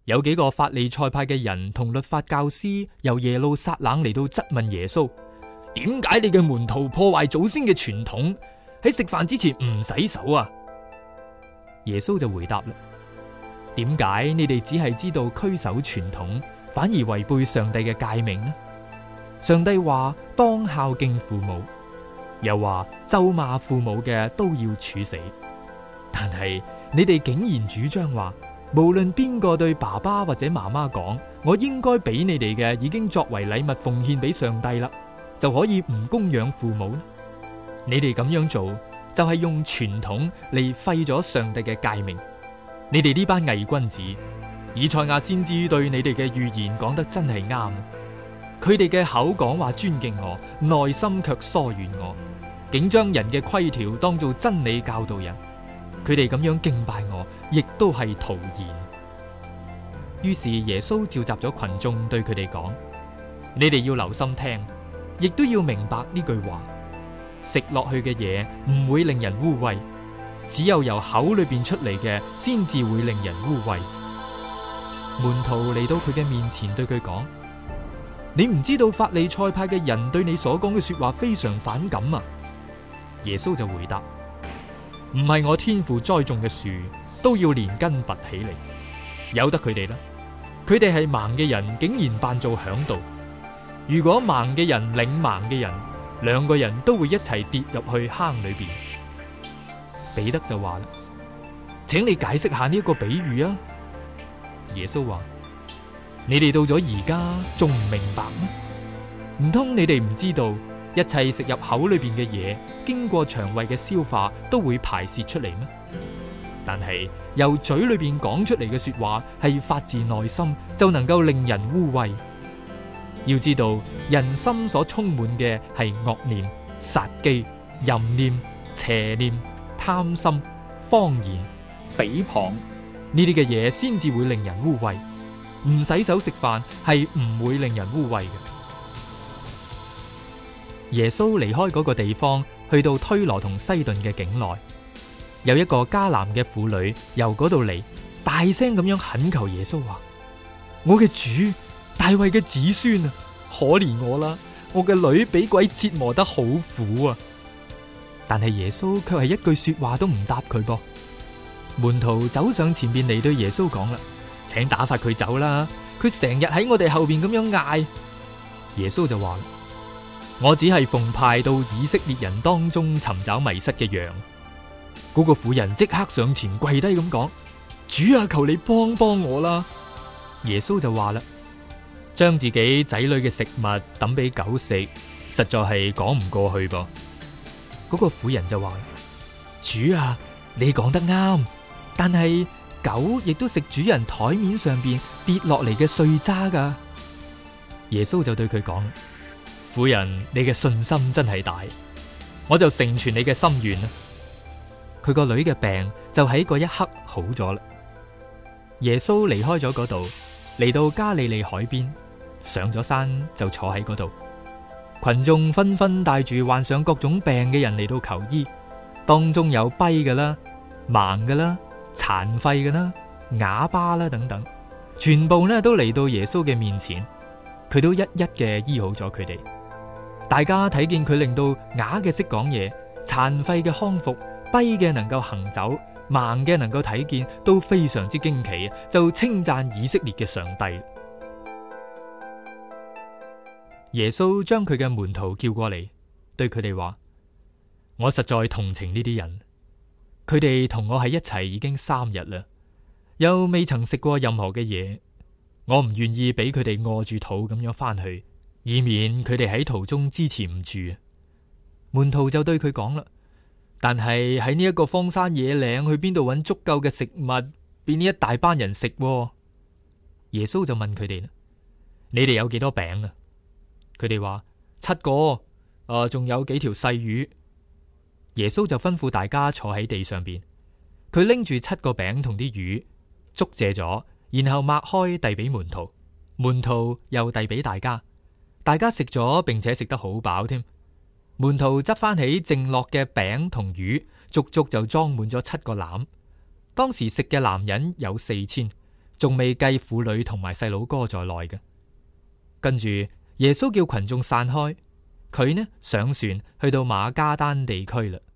有幾個法利賽派嘅人同律法教師由耶路撒冷嚟到質問耶穌：點解你嘅門徒破壞祖先嘅傳統，喺食飯之前唔洗手啊？耶穌就回答啦：點解你哋只係知道拘守傳統，反而違背上帝嘅誡命呢？上帝話當孝敬父母，又話咒罵父母嘅都要處死。但係你哋竟然主張話，無論邊個對爸爸或者媽媽講，我應該俾你哋嘅已經作為禮物奉獻俾上帝啦，就可以唔供養父母呢？你哋咁樣做就係用傳統嚟廢咗上帝嘅誡命。你哋呢班偽君子，以賽亞先知對你哋嘅預言講得真係啱。佢哋嘅口講話尊敬我，內心卻疏遠我，竟將人嘅規條當做真理教導人。佢哋咁樣敬拜我，亦都係徒然。於是耶穌召集咗群眾，對佢哋講：你哋要留心聽，亦都要明白呢句話。食落去嘅嘢唔會令人污穢，只有由口裏邊出嚟嘅先至會令人污穢。門徒嚟到佢嘅面前，對佢講：你唔知道法利賽派嘅人對你所講嘅說話非常反感啊？耶穌就回答：唔係我天父栽種嘅樹都要連根拔起嚟，由得佢哋啦。佢哋係盲嘅人，竟然扮做響道。如果盲嘅人領盲嘅人，兩個人都會一齊跌入去坑裏邊。彼得就話啦：請你解釋下呢一個比喻啊。耶穌話：你哋到咗而家仲唔明白咩？唔通你哋唔知道一切食入口裏邊嘅嘢，經過腸胃嘅消化都會排泄出嚟咩？但係由嘴裏邊講出嚟嘅說話係發自內心，就能夠令人污穢。要知道人心所充滿嘅係惡念、殺機、淫念、邪念、貪心、謊言、誹謗，呢啲嘅嘢先至會令人污穢。唔洗手食飯係唔會令人污穢嘅。耶穌離開嗰個地方，去到推羅同西頓嘅境內，有一個迦南嘅婦女由嗰度嚟，大聲咁樣懇求耶穌話：我嘅主，大衛嘅子孫啊，可憐我啦！我嘅女俾鬼折磨得好苦啊！但係耶穌卻係一句說話都唔答佢噃。門徒走上前邊嚟對耶穌講啦：請打發佢走啦！佢成日喺我哋後邊咁樣嗌。耶穌就話：我只係奉派到以色列人當中尋找迷失嘅羊。嗰個婦人即刻上前跪低咁講：主啊，求你幫幫我啦！耶穌就話啦：將自己仔女嘅食物抌俾狗食，實在係講唔過去噃。嗰個婦人就話：主啊，你講得啱，但係狗亦都食主人台面上邊跌落嚟嘅碎渣噶。耶穌就對佢講：婦人，你嘅信心真係大，我就成全你嘅心願啦。佢個女嘅病就喺嗰一刻好咗啦。耶穌離開咗嗰度，嚟到加利利海邊，上咗山就坐喺嗰度。群眾紛紛帶住患上各種病嘅人嚟到求醫，當中有跛嘅啦、盲嘅啦、殘廢嘅啦、啞巴啦等等，全部呢都嚟到耶穌嘅面前，佢都一一嘅醫好咗佢哋。大家睇見佢令到啞嘅識講嘢，殘廢嘅康復，跛嘅能夠行走，盲嘅能夠睇見，都非常之驚奇，就稱讚以色列嘅上帝。耶穌將佢嘅門徒叫過嚟，對佢哋話：我實在同情呢啲人，佢哋同我喺一齊已經3日啦，又未曾食過任何嘅嘢，我唔願意俾佢哋餓住肚咁樣翻去，以免佢哋喺途中支持唔住。門徒就對佢講啦：但係喺呢一個荒山野嶺，去邊度揾足夠嘅食物俾呢一大班人食？耶穌就問佢哋啦：你哋有幾多餅啊？佢哋話7個，仲有幾條細魚。耶穌就吩咐大家坐喺地上邊，佢拎住7個餅同啲魚，祝謝咗，然後擘開遞俾門徒，門徒又遞俾大家，大家食咗並且食得好飽添。門徒執翻起剩落嘅餅同魚，足足就裝滿咗7個籃。當時食嘅男人有4000， 仲未計婦女同埋細佬哥在內嘅。跟住耶穌叫群眾散開，佢呢上船去到馬加丹地區啦。